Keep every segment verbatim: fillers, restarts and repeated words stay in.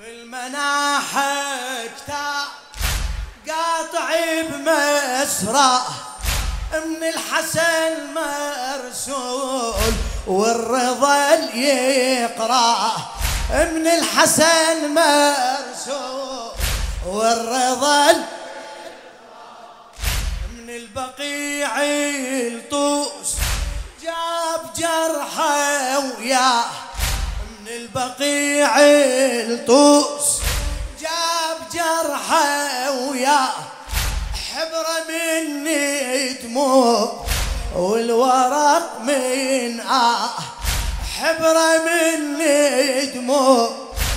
والمناحك قاطع بمسرى من الحسن مرسول والرضا يقرأ من الحسن مرسول والرضا من البقيع الطوس جاب جرحه وياه من البقيع الطوس جاب جرحه وياه حبره مني دموع والورق من آه حبره مني دموع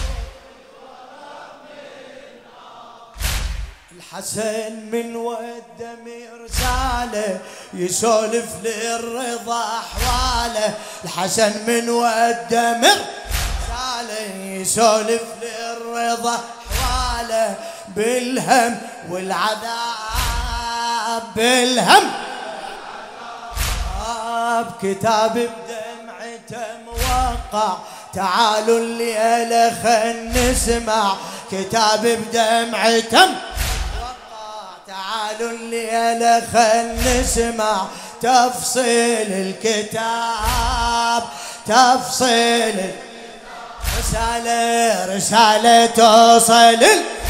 الحسن من ودم رساله يسولف للرضا احواله الحسن من ودم رساله يسولف للرضا احواله بالهم والعذاب بالهم كتاب بدمعته موقع تعالوا الليله خل نسمع كتاب بدمعته موقع تعالوا الليله خل نسمع تفصيل الكتاب تفصيل رساله رساله توصل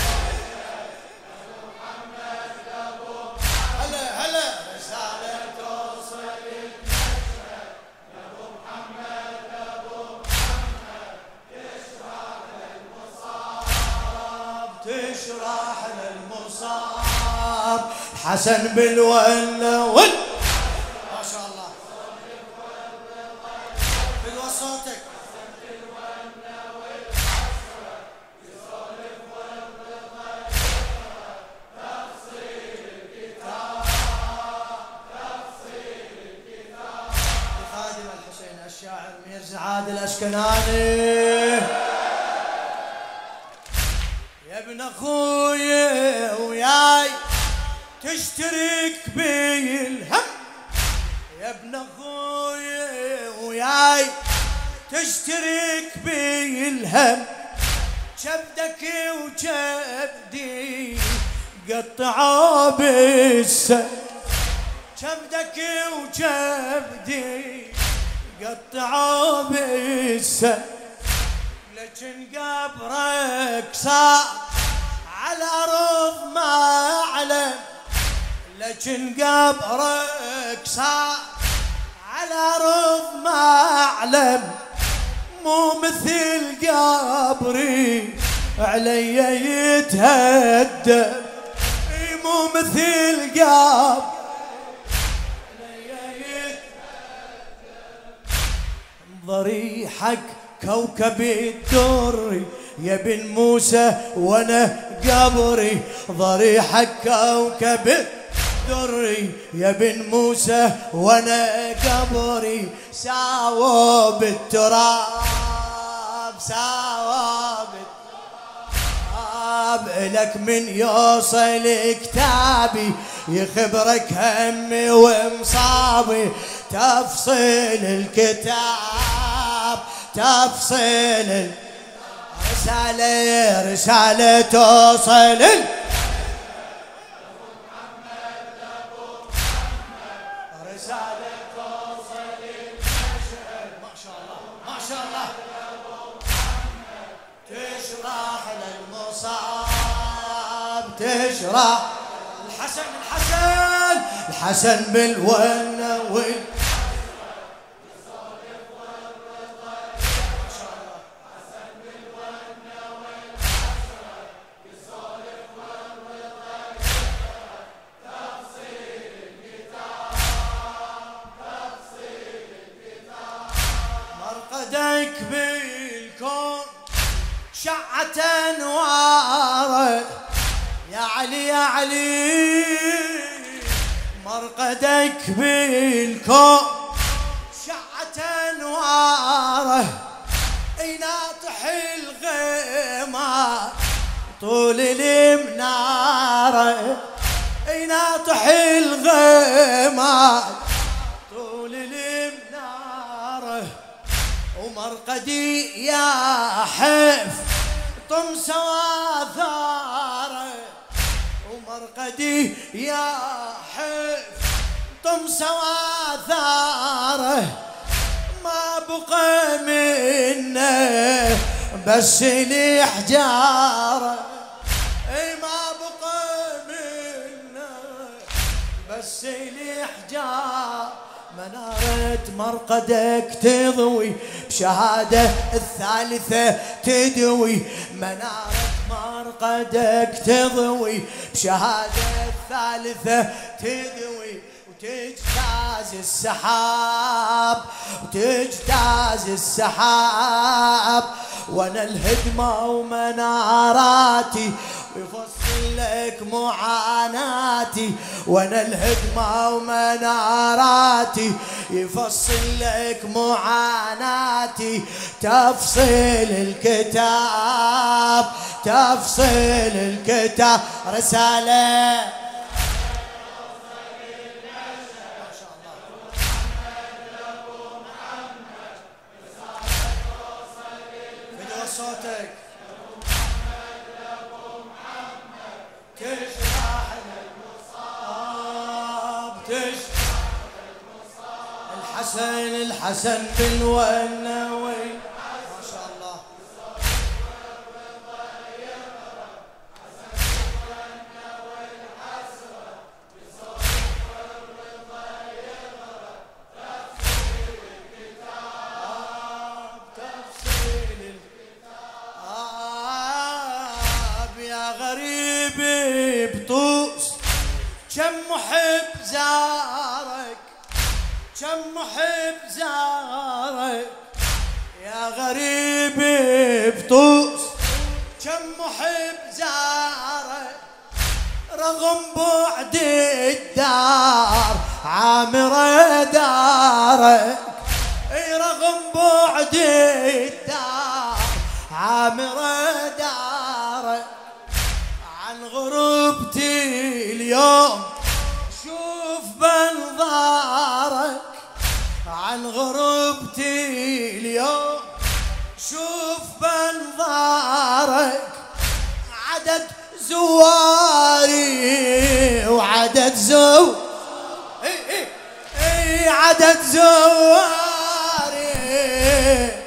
تشرح للمصاب حسن بالولا ول ما شاء الله بدو صوتك تفصيل الكتاب تفصيل الكتاب لخادم الحسين الشاعر ميرزا عادل الاشكناني يا ابن اخويا وياي تشترك بي الهم يا ابن اخويا وياي تشترك بي الهم كبدك وكبدي قطعوا بالسم كبدك وكبدي قطعوا بالسم لكن قبرك صار على أرض ما أعلم لكن قبرك صار على أرض ما أعلم مو مثل قبري علي يتهدم مو مثل قبري علي يتهدم ضريحك كوكب الدري يا بن موسى وانا قبري ضريحك كوكب الدري يا بن موسى وانا قبري ساووا بالتراب ساووا بالتراب لك من يوصل كتابي يخبرك همي ومصابي تفصيل الكتاب تفصيل رسالة رسالة توصل رسالة توصل ما شاء الله ما شاء الله تشرح للمصاب تشرح الحسن الحسن الحسن بالونه وال مرقدك بالكون شعت انواره يا علي يا علي مرقدك بالكون شعت انواره اي ناطح الغمار طول المناره اي ناطح الغمار طول المناره ومرقدي يا حف طمس واثاره ومرقدي يا حف طمس واثاره ما بقى منه بس لي حجاره اي ما بقى منه بس لي حجاره منارة مرقدك تضوي بشهادة الثالثة تدوي منارة مرقدك تضوي بشهادة الثالثة تدوي وتجتاز السحاب وتجتاز السحاب وانا الهدمة ومناراتي ويفصل لك معاناتي وانا الهدمة ومناراتي يفصل لك معاناتي تفصيل الكتاب تفصيل الكتاب رسالة صوتك تشرح المصاب تشرح المصاب الحسن الحسن بالونوي ما شاء الله كم محب زارك كم محب زارك يا غريب بطوس كم محب زارك رغم بعد الدار عامرة دارك اي رغم بعد الدار عامرة دارك عن غربتي اليوم شوف بنظارك عن غربتي اليوم شوف بنظارك عدد زواري وعدد زو اي اي اي عدد زواري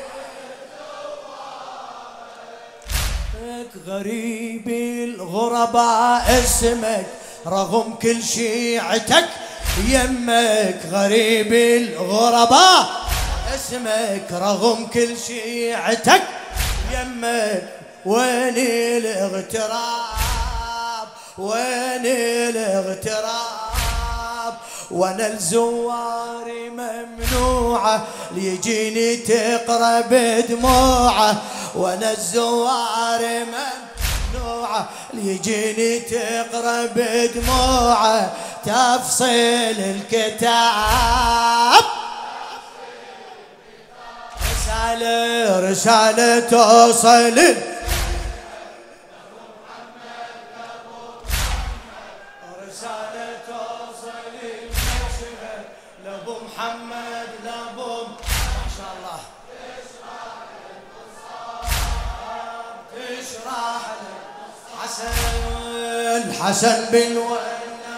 غريب الغرباء اسمك رغم كل شيعتك يمك غريب الغرباء اسمك رغم كل شيعتك يمك وين الاغتراب وين الاغتراب وانا الزوار ممنوعه ليجيني تقرب دموعه وانا الزوار ممنوعه ليجيني تقرب دموعه تفصيل الكتاب رسالة رسالة توصل رسالة توصل لأبو محمد لأبو ما شاء الله تشرح حسن حسن بالوين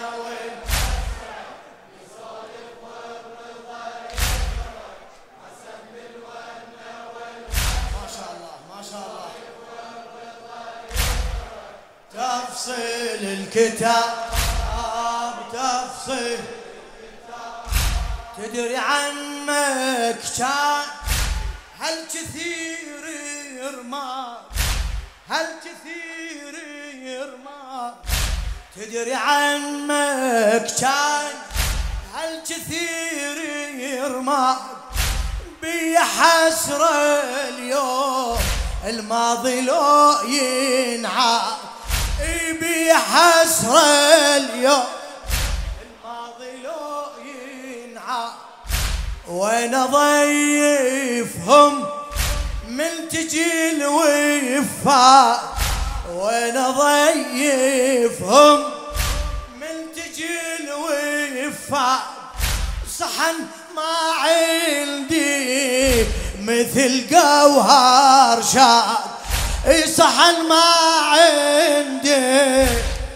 تفصيل الكتاب تفصيل تدري عمك كان هل كثير يرمى هل كثير يرمى تدري عمك كان هل كثير يرمى بي حسرة اليوم الماضي لو ينعاد بي حسرة اليوم الماضي لو ينعاد وين ضيفهم من تجي الوفاء وين ضيفهم من تجي الوفاء صحن ما عندي مثل جوهر شاد اي صحن ما عندي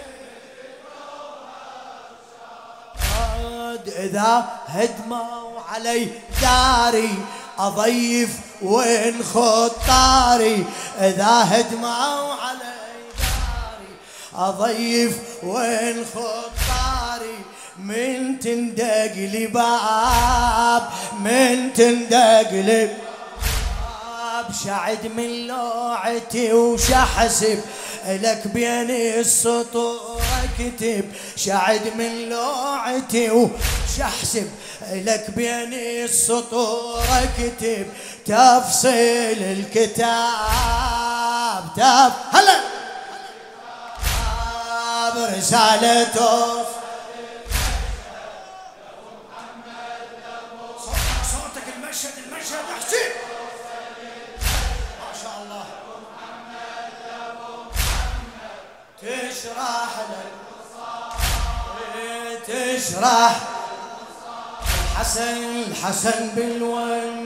إذا هدموا علي داري أضيف وين خطاري إذا هدموا علي داري أضيف وين خطاري من تندق لي باب من تندق لي باب شعد من لوعتي وشحسب لك بين السطور اكتب شعد من لوعتي وشحسب لك بين السطور اكتب تفصيل الكتاب تف هلا برسالته صوتك المشهد المشهد احسن ما شاء الله تشرح لك تشرح الحسن الحسن بالون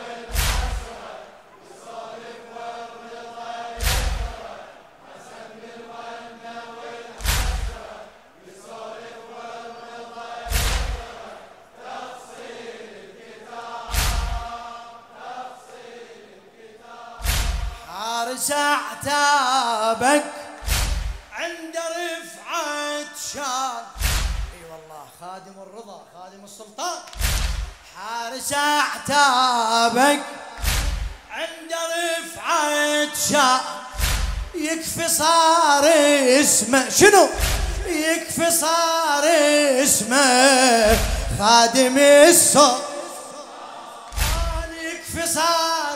حارس اعتابك عند رفعة شان اي والله خادم الرضا خادم السلطان حارس اعتابك عند رفعة شان يكفي صار اسمه شنو يكفي صار اسمه خادم السلطان يكفي صار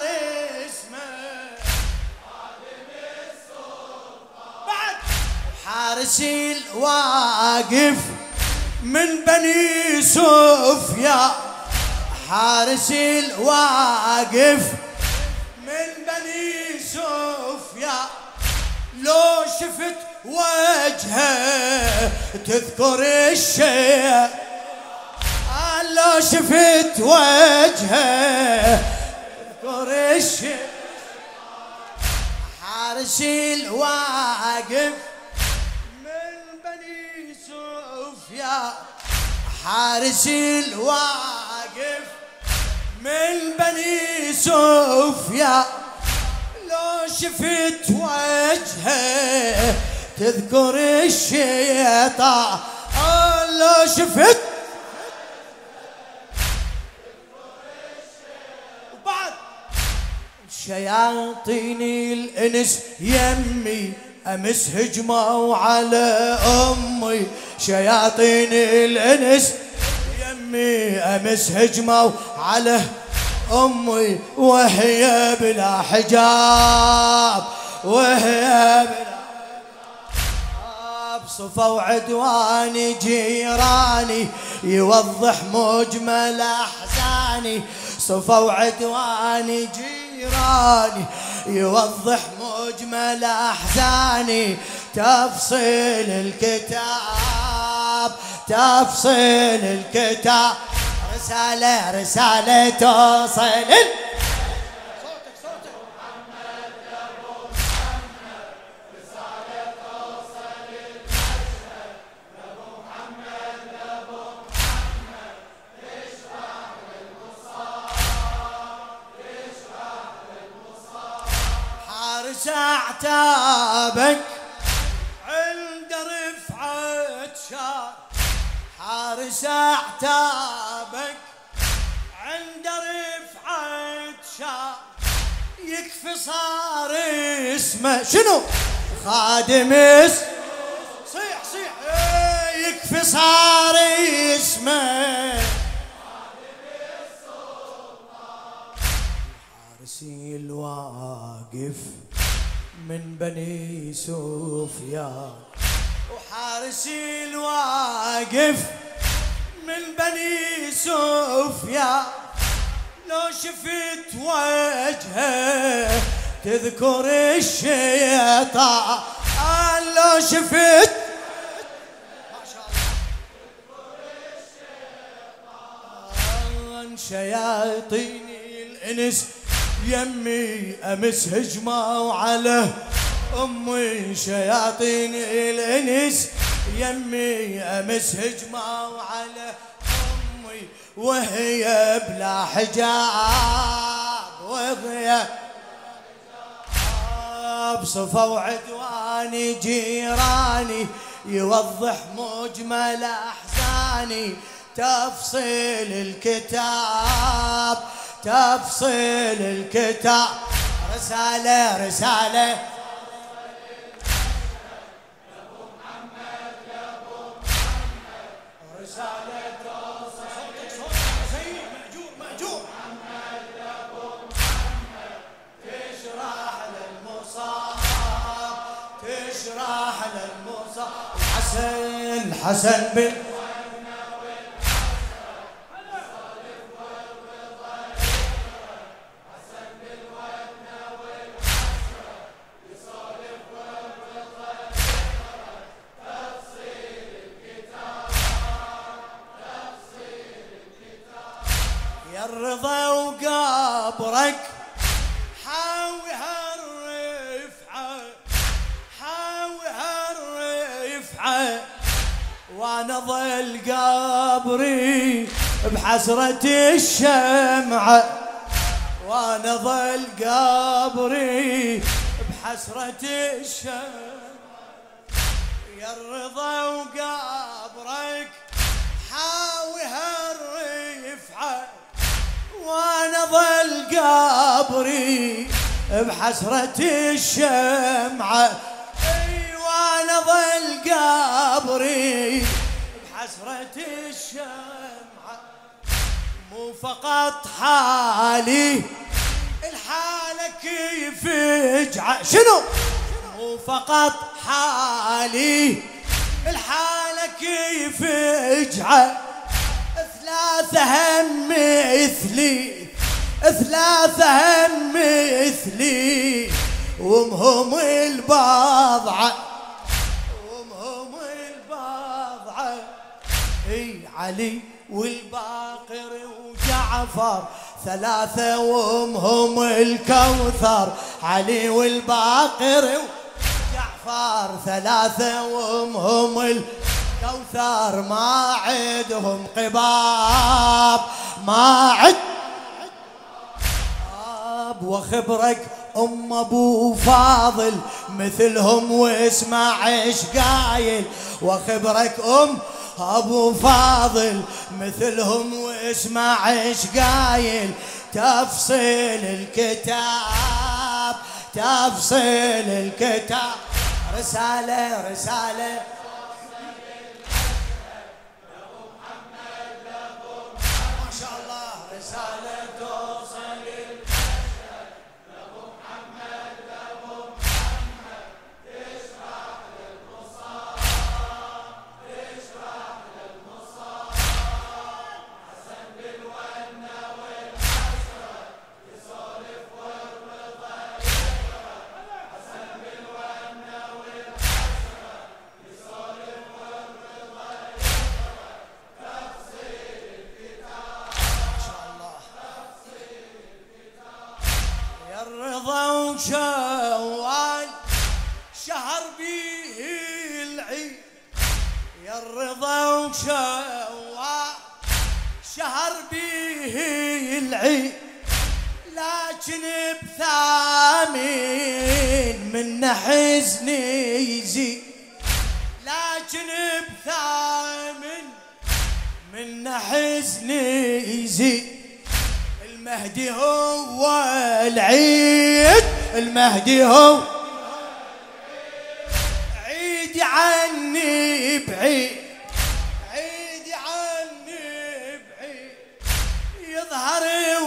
حارسي الواقف من بني سفيان حارسي الواقف من بني سفيان لو شفت وجهه تذكر الشيء لو شفت وجهه تذكر الشيء حارسي الواقف حارسي الواقف من بني سفيان لو شفت وجهه تذكر الشيطان لو شفت وبعد شياطين الانس يمي امس هجموا على امي شياطين الانس يمي امس هجموا على امي وهي بلا حجاب وهي بلا حجاب صفوا عدواني جيراني يوضح مجمل احزاني صفوا عدواني جيراني يوضح مجمل احزاني تفصيل الكتاب تفصيل الكتاب رسالة رسالة توصل صوتك صوتك محمد يا ابو محمد رسالة توصل المشهد يا ابو محمد يا ابو محمد اشرح للمصاب اشرح للمصاب حارس اعتابك عند رفعة شان حارس اعتابك عند رفعة شان يكفي صار اسمه شنو خادم صيح صيح يكفي صار اسمه خادم السلطان حارسي الواقف من بني سفيان وحارسي الواقف من بني سفيان لو شفت وجهه تذكر الشيطان لو شفت ما شاء الله تذكر الشيطان شياطين الانس يمي أمس هجموا على أمي شياطين الإنس، يمي أمس هجموا على أمي وهي بلا حجاب، وهي بصفوا عدواني جيراني يوضح مجمل أحزاني، تفصيل الكتاب تفصيل الكتاب، رسالة رسالة حسن حسن بن يا الرضا وقبرك حاوي هالرفعة حاوي هالرفعة، وانا ظل قبري بحسرة الشمعة، وانا ظل قبري بحسرة الشمعة، يا الرضا وقبرك حاوي هالرفعة، وانا ظل قبري بحسرة الشمعة، اي وانا ظل قبري بحسرة الشمعة، مو فقط حالي الحالة كيف اجعل شنو، مو فقط حالي الحالة كيف اجعل، ثلاثة هم مثلي ثلاثة هم مثلي، ومهم البضعة ومهم البضعة، اي علي والباقر وجعفر ثلاثة ومهم الكوثر، علي والباقر وجعفر ثلاثة ومهم الكوثر، ما عدهم قباب ما عد وخبرك ام ابو فاضل مثلهم واسمع ايش قايل، وخبرك ام ابو فاضل مثلهم واسمع ايش قايل، تفصيل الكتاب تفصيل الكتاب، رسالة رسالة ما شاء الله، رسالة توصل شوال شهر بيه العيد، يا الرضا وشوال شهر بيه العيد، لكن بثامن من حزني يزيد، لكن بثامن من حزني يزيد، المهدي هو العيد المهدي هو عيد عني بعيد، عيد عني بعيد، يظهر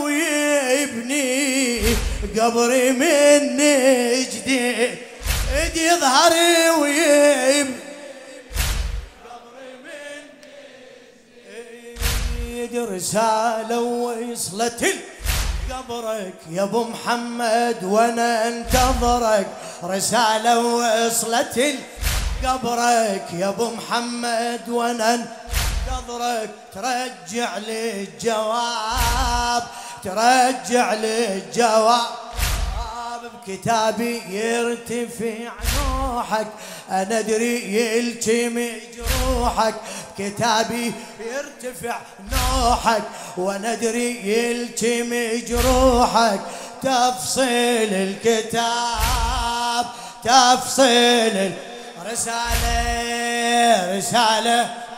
ويبني قبري من جديد، يظهر ويبني قبري من جديد، رسالة وصلت قبرك يا ابو محمد وانا انتظرك، رسالة وصلت قبرك يا ابو محمد وانا انتظرك، ترجع لي الجواب ترجع للجواب بكتابي يرتفع نوحك، أنا أدري يلتمي جروحك، بكتابي يرتفع نوحك وأنا أدري يلتمي جروحك. تفصيل الكتاب تفصيل رسالة رسالة